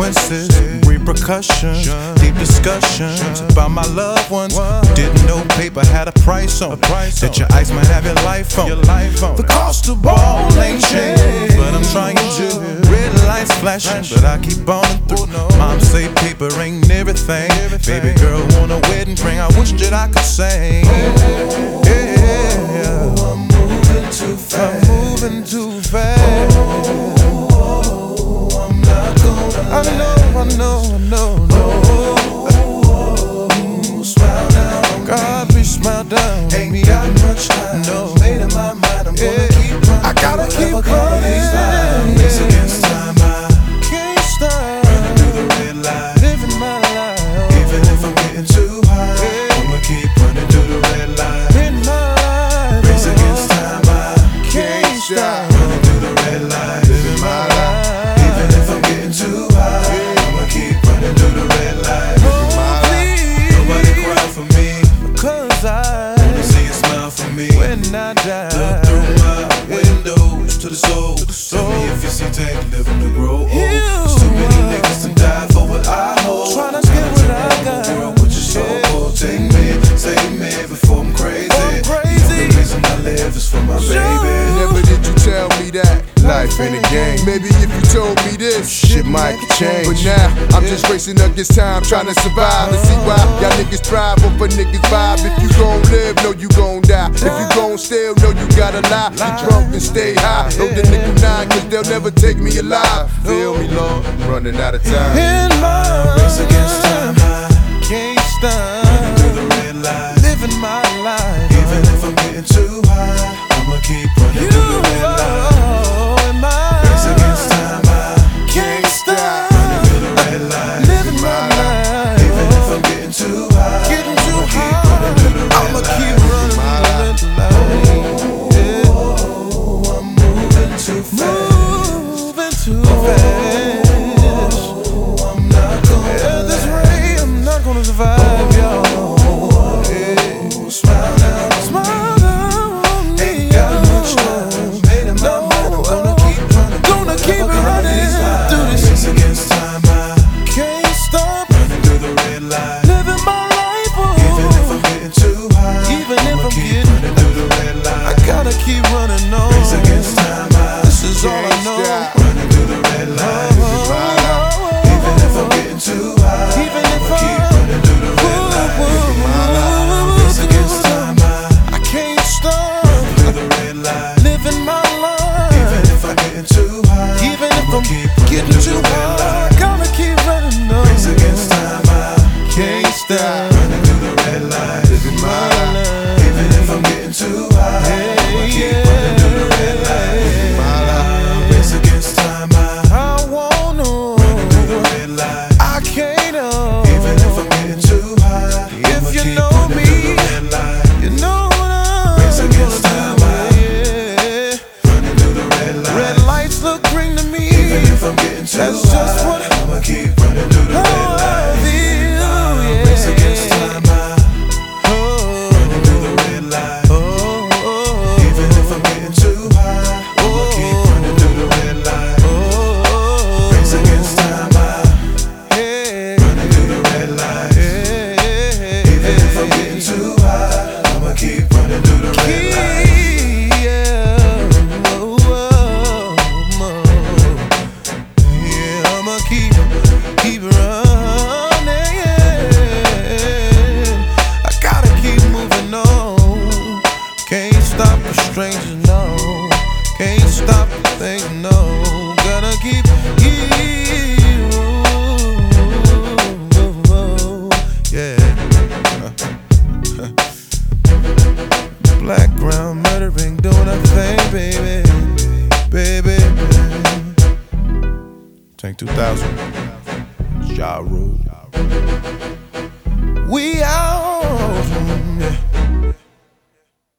consequences, repercussions, deep discussions about my loved ones who didn't know paper had a price on it, that your ice might have your life on it. The cost of ball ain't changed, but I'm trying to. Red lights flashing, but I keep on through. Mom say paper ain't everything. Baby girl want a wedding ring, I wish that I could sing. Yeah, I'm moving too fast. I'm moving too fast. I'm not gonna. I know. Smile down. God, please smile down. Ain't got much time. No, made in my mind. I'm gonna keep running. I gotta keep running. Race against time. I can't stop. Running through the red light. Living my life. Even if I'm getting too high, I'ma keep running through the red light. In my life. Race against time. I can't stop. Running through the red light. Living my life. Even if I'm getting too high, I'ma keep running through the red light. Living my life. Nobody cry for me, 'cause I wanna see you smile for me when I die. Look through my windows to the soul. Tell me if you see tank living to grow old. There's too many niggas to die for what I hold. Tryna get what I got. Girl, put your soul cold. Take me, save me before I'm crazy. The reason I live is for my baby. Never did you tell me that life ain't a game. Maybe if you told me this, shit might change. But now I'm just racing against time, trying to survive. And see why y'all niggas thrive off a niggas vibe. If you gon' live, know you gon' die. If you gon' steal, know you gotta lie. Be drunk and stay high. Load the nickel 9, 'cause they'll never take me alive. Feel me, Lord, I'm running out of time. In my race against time, I can't stop. Running through the red light, living my life. Even if I'm getting too high, I'ma keep running through the red light. In my race against time, I can't stop. Running through the red light, living my life. Even if I'm getting too high, I'ma keep running through the red light. Oh, I'm moving too fast. Moving too fast. I'm not gonna. At this rate, I'm not gonna survive, y'all. Smile down, smile down. Ain't got much time. Made in my mind, I'm gonna keep running. Gonna keep running through this race against time. I can't stop running through the red light, living my life. Even if I'm getting too high, even if I'm getting running through the red light, I gotta keep running on. Race against time. This is all I know. Running through the red light, even if I'm getting too high, even if I keep running through the red light. Race against time. I can't stop running through the red light, living my life. Even if I'm getting too high, even if I'm getting too high, I gotta keep running on. Race against time. I can't stop running through the red light, living my life. Even if I'm getting too high, I'ma keep running through the red light, living my life. Race against time. I wanna run through the red light. I can't even if I'm getting too high. If you know me, you know what I'm race against time. Running through the red light. Red lights look green to me. Even if I'm getting too that's high, just what I'ma keep running through the red light. Race against time. Running through the red light. Even if I'm getting too high, I'ma keep running through the red light. Race against time. Running through the red light. Even if I'm getting too high, I'ma keep running through the red light. Yeah, I'ma keep running. I gotta keep moving on. Can't stop the stranger, no. Can't stop the thing, no. Gotta keep yeah. Black ground murdering, doing a thing, baby. Tank 2000, Ja Rule. We out.